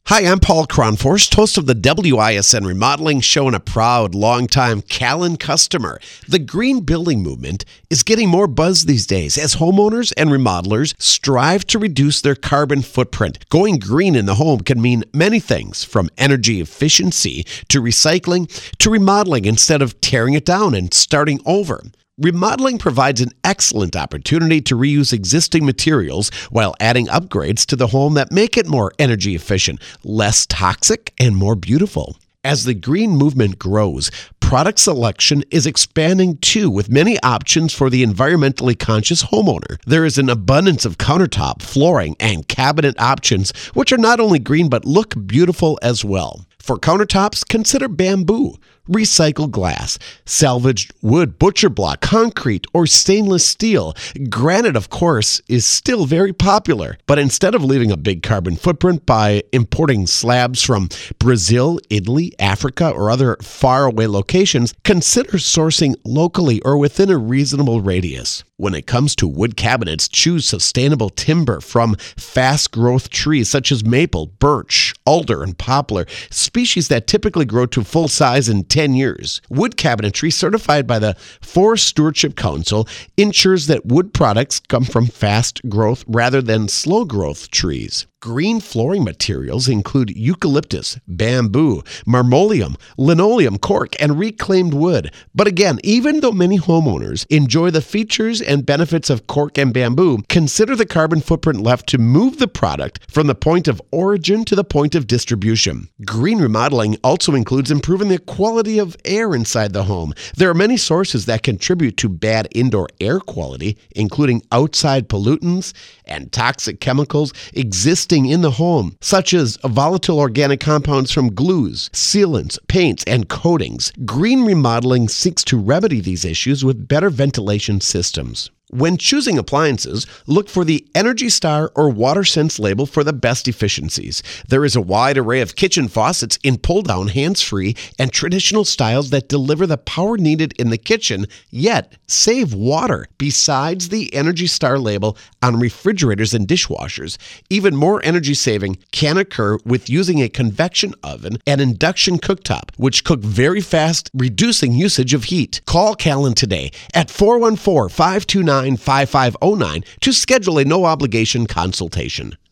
Hi, I'm Paul Kronforst, host of the WISN Remodeling Show and a proud, longtime Callan customer. The green building movement is getting more buzz these days as homeowners and remodelers strive to reduce their carbon footprint. Going green in the home can mean many things, from energy efficiency to recycling to remodeling instead of tearing it down and starting over. Remodeling provides an excellent opportunity to reuse existing materials while adding upgrades to the home that make it more energy efficient, less toxic, and more beautiful. As the green movement grows, product selection is expanding too, with many options for the environmentally conscious homeowner. There is an abundance of countertop, flooring, and cabinet options, which are not only green but look beautiful as well. For countertops, consider bamboo, recycled glass, salvaged wood, butcher block, concrete, or stainless steel. Granite, of course, is still very popular. But instead of leaving a big carbon footprint by importing slabs from Brazil, Italy, Africa, or other faraway locations, consider sourcing locally or within a reasonable radius. When it comes to wood cabinets, choose sustainable timber from fast-growth trees such as maple, birch, alder, and poplar, species that typically grow to full size in 10 years. Wood cabinetry, certified by the Forest Stewardship Council, ensures that wood products come from fast-growth rather than slow-growth trees. Green flooring materials include eucalyptus, bamboo, marmoleum, linoleum, cork, and reclaimed wood. But again, even though many homeowners enjoy the features and benefits of cork and bamboo, consider the carbon footprint left to move the product from the point of origin to the point of distribution. Green remodeling also includes improving the quality of air inside the home. There are many sources that contribute to bad indoor air quality, including outside pollutants and toxic chemicals existing in the home, such as volatile organic compounds from glues, sealants, paints, and coatings. Green remodeling seeks to remedy these issues with better ventilation systems. When choosing appliances, look for the Energy Star or WaterSense label for the best efficiencies. There is a wide array of kitchen faucets in pull-down, hands-free, and traditional styles that deliver the power needed in the kitchen, yet save water. Besides the Energy Star label on refrigerators and dishwashers, even more energy saving can occur with using a convection oven and induction cooktop, which cook very fast, reducing usage of heat. Call Callan today at 414-529-5509 to schedule a no-obligation consultation.